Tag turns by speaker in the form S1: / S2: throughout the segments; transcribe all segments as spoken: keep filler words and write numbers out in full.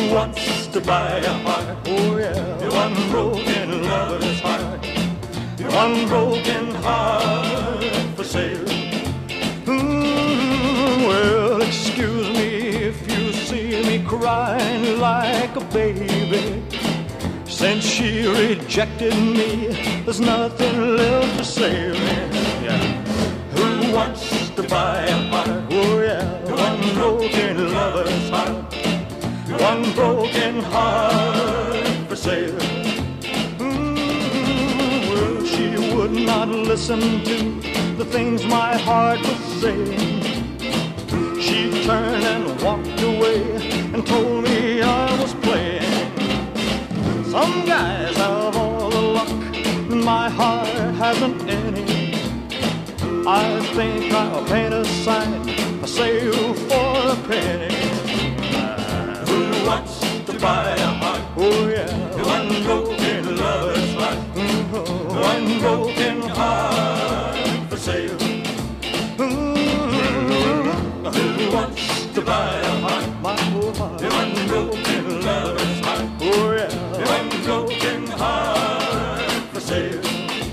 S1: wants to buy a heart? Oh yeah, one broken lover's heart, one broken heart for sale. Mm, well, excuse me if you see me crying like a baby. Since she rejected me, there's nothing left to save me. Yeah. Who wants to buy a heart? Oh yeah, one broken lover's heart, one broken heart for sale. Mm, well, she would not listen to the things my heart was saying. She turned and walked away and told me I was playing. Some guys have all the luck, my heart hasn't any. I think I'll paint a sign, a sale for a penny. Who wants to buy a heart? Oh yeah, one broken lover's heart, mm-hmm. One broken heart for sale. Mm-hmm. Who wants to buy a heart? My whole heart. One broken lover's heart, oh yeah, one broken heart for sale.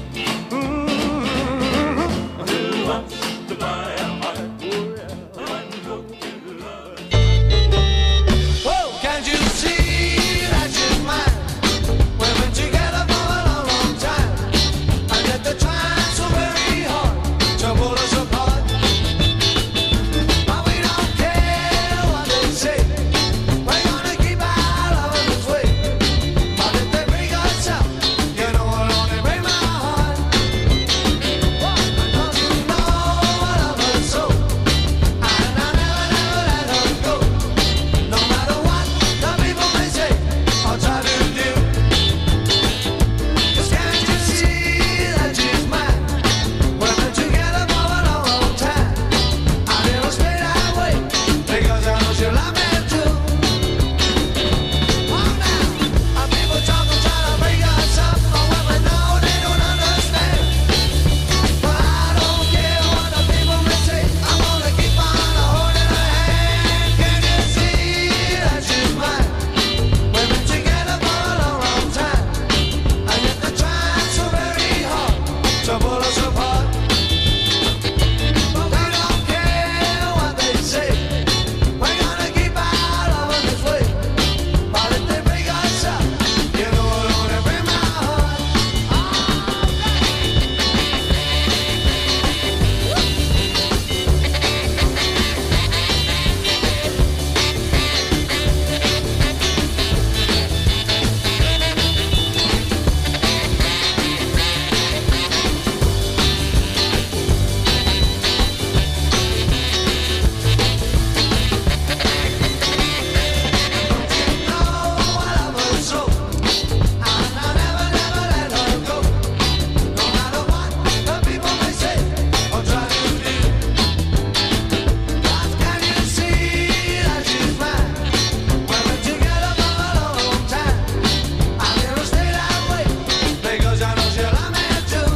S1: Mm-hmm. Who wants to buy a heart? Oh yeah, one broken lover's heart.
S2: Whoa, can't you see that she's mine? We've been together for a long, long time, and yet they're trying so very hard to pull us apart. But we don't care what they say. We're gonna keep our love this way. But if they break us up, you know it'll only break my heart. Don't you know I love her so, and I'll never, never let her go. No matter what the people may say, I'll try to do. 'Cause can't you see that she's mine? We've been together for a long, long time. I never stay that way, because I know she'll love me too. Oh now, our people talking, trying to break us up, but when we know they don't understand. But I don't care what the people may say, I'm gonna keep on holding her hand. Can't you see that she's mine? We've been together for a long, long time, and yet they're trying so very hard to pull us apart. But we don't care what they say. We're gonna keep our love this way. But if they break us up, you know it'll only break my heart. No, I love her so, and I'll never, never let her go. No matter what the people may say or try to do. 'Cause can you see that she's mine? We've been together for a long, long time. I'll never stay that way, because I know she'll love me too.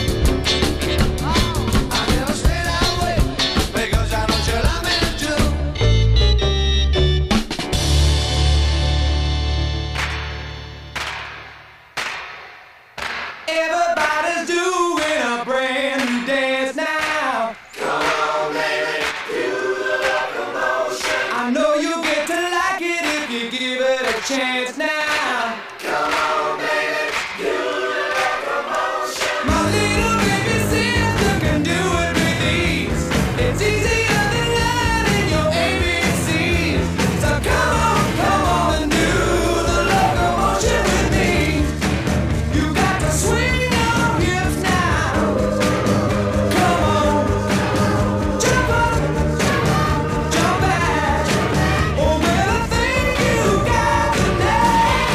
S2: I'll never stay that way, because I know she'll love me too. Everybody's doing a brand new dance now. Come on, baby, do the locomotion. I know you get to like it if you give it a chance now. Come on, baby, do the locomotion. My little baby sister can do it with ease. It's easier than learning your A B Cs. So come on, come on and do the locomotion with me. You got to swing your hips now. Come on, jump up, jump back. Oh, well, I think you got the knack.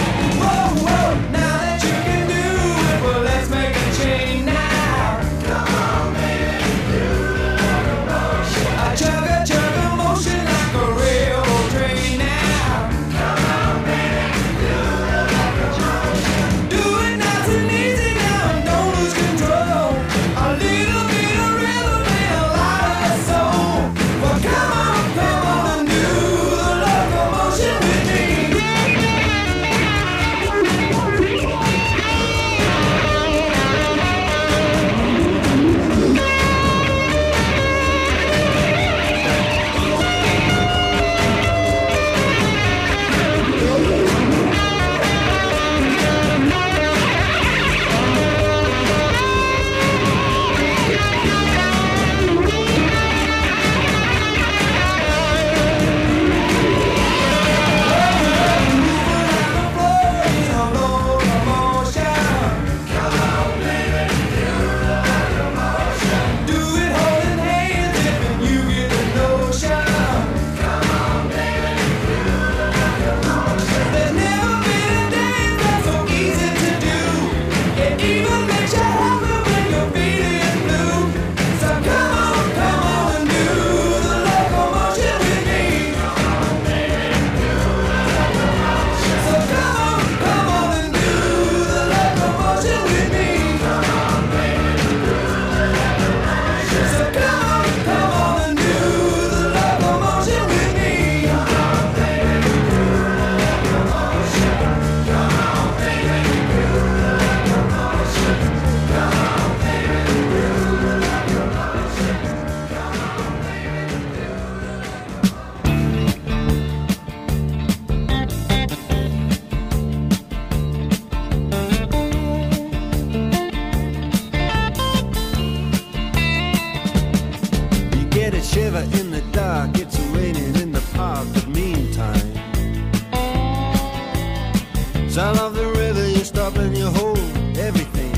S3: hold everything.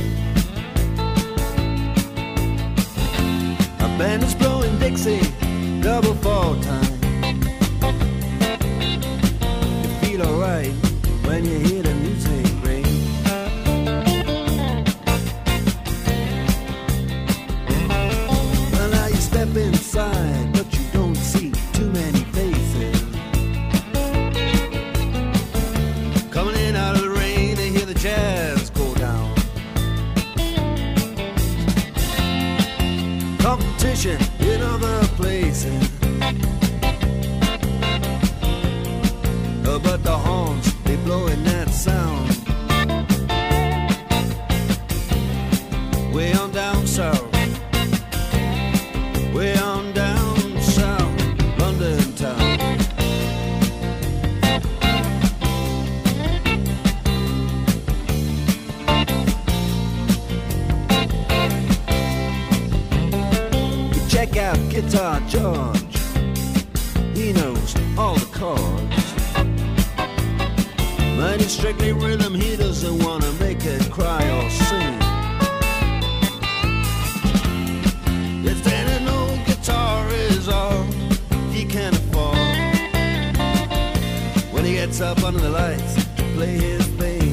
S3: A band is blowing Dixie, double fall time. You feel alright when you hear the music ring. Well, now you step inside, but you don't see too many faces. Coming in out of the rain, they hear the jazz go down. Competition in other places, uh, but the horns, they blowing that sound. Way on down south, way on down south, London town. You check out Guitar George, he knows all the chords. But it's strictly rhythm, he doesn't want to make it cry or sing. If any old guitar is all he can afford, when he gets up under the lights to play his thing.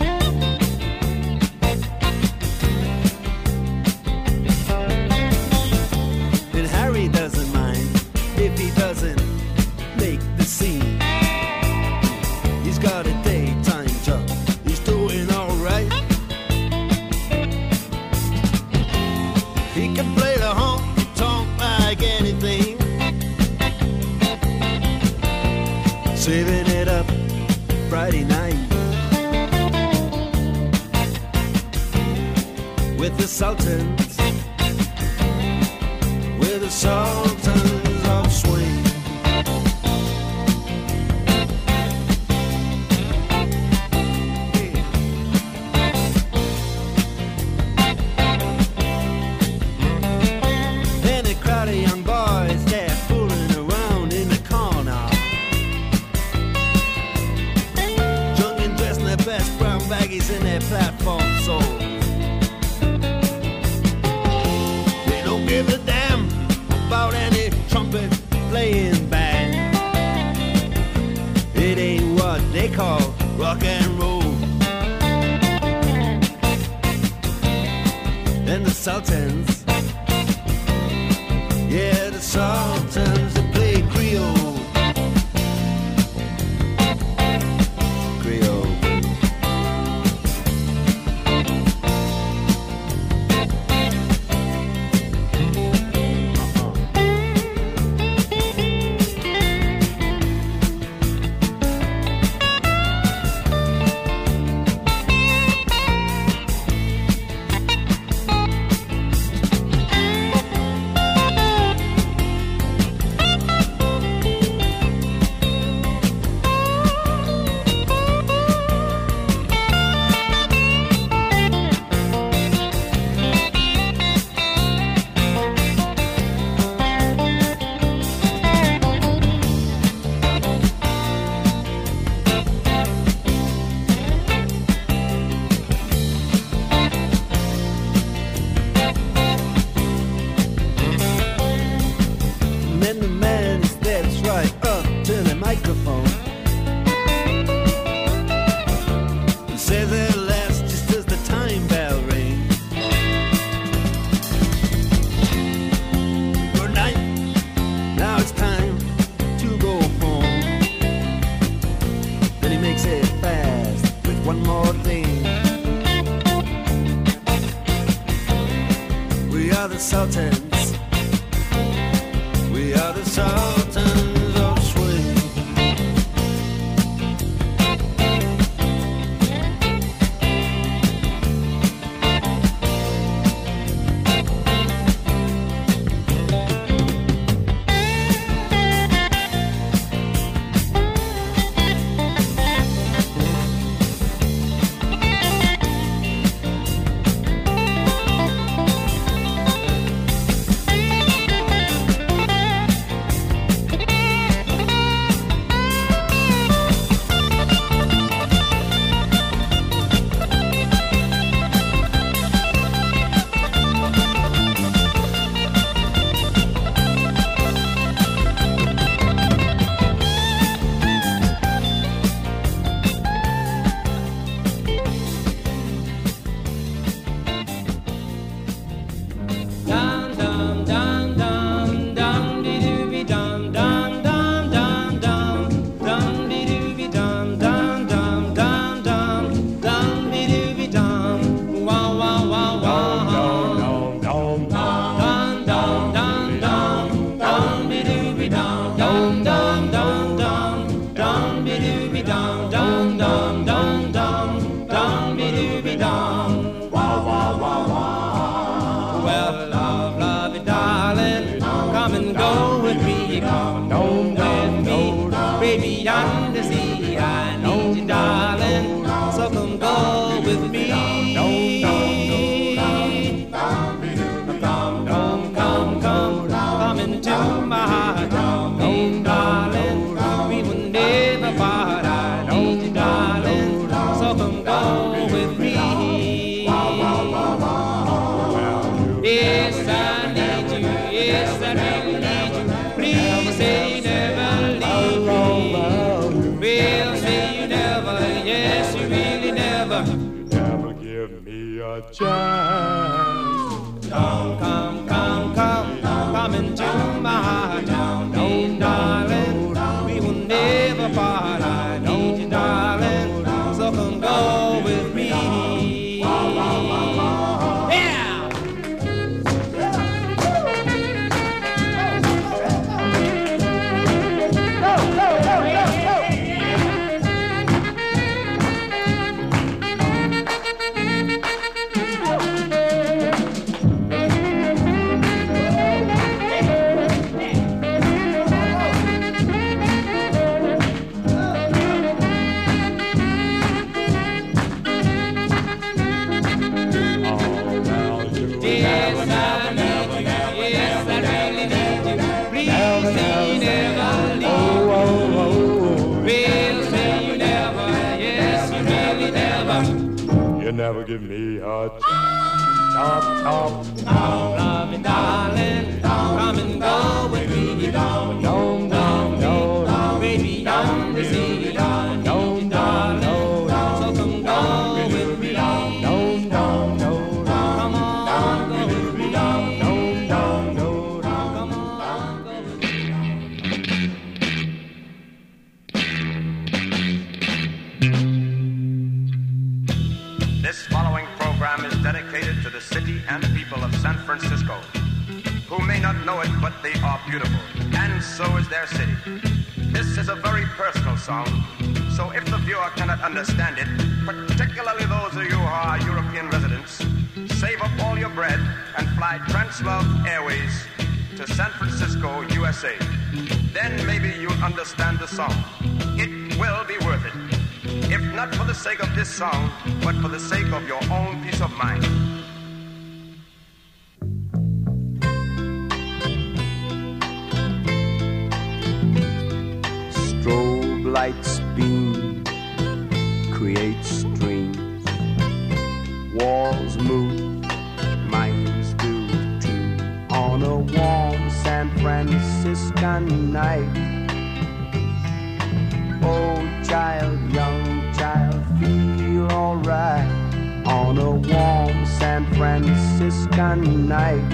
S3: And Harry doesn't mind if he doesn't make the scene. He's got a daytime job, he's doing alright. He can play the honky-tonk like anything, saving it up Friday night with the Sultans, with the Sultans of Swing. Young boys, they're fooling around in the corner, drunk and dressed in their best brown baggies in their platform soles. They don't give a damn about any trumpet playing band. It ain't what they call rock and roll. And the Sultans, yeah, the Sultans, they play Creole. Creole. The Sultans, we are the Sultans of Swing.
S2: beyond the sea. I need you, darling, so come go with me. Come, come, come, come, come into my heart. Oh, darling, we will never part. I need you, darling, so come go with me. Yes, I need you, yes, I really need you. Please say you never leave me. Well, say you never, yes, you really never.
S1: Never give me a chance.
S2: Come, come, come, come, come into my heart. Oh, darling, we will never part. I need you, darling, so come go with me. Yeah!
S1: You never give me a chop, chop.
S2: Oh, love me, darling, come and go with me. Don't, don't, don't, way beyond the sea. Don't, darling, so come go with me. Don't, don't, come on, go with me. Don't, don't, come on, go with me.
S4: This following program is dedicated to the city and people of San Francisco, who may not know it, but they are beautiful, and so is their city. This is a very personal song, so if the viewer cannot understand it, particularly those of you who are European residents, save up all your bread and fly Translove Airways to San Francisco, U S A. Then maybe you'll understand the song. It will be worth it. If not for the sake of this song, but for the sake of your own peace of mind.
S3: Strobe lights beam, create streams. Walls move, minds do too. On a warm San Franciscan night. Oh, child, young child, feel alright on a warm San Franciscan night.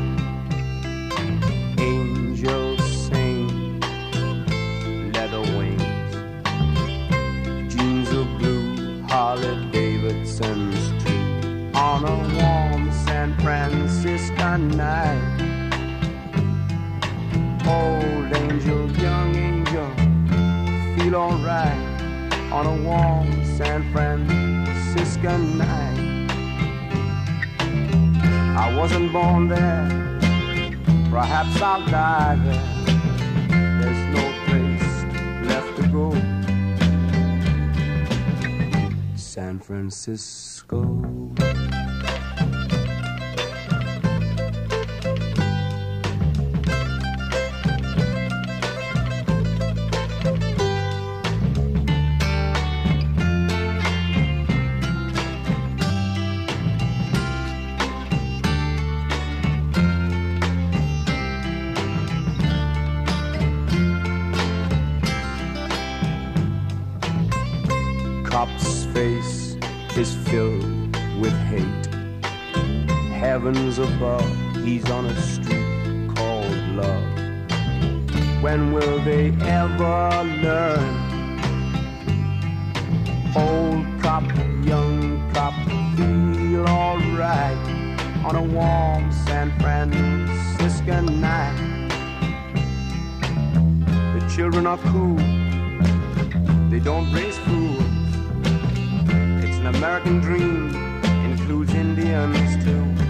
S3: Angels sing, leather wings, jeans of blue, Harley Davidson's too. On a warm San Franciscan night. Old angel, young angel, feel alright on a warm San Franciscan night. I wasn't born there, perhaps I'll die there. There's no place left to go. San Francisco. Cop's face is filled with hate. Heavens above, he's on a street called love. When will they ever learn? Old cop, young cop, feel alright on a warm San Franciscan night. The children are cool, they don't raise fools. It's an American dream, includes Indians too.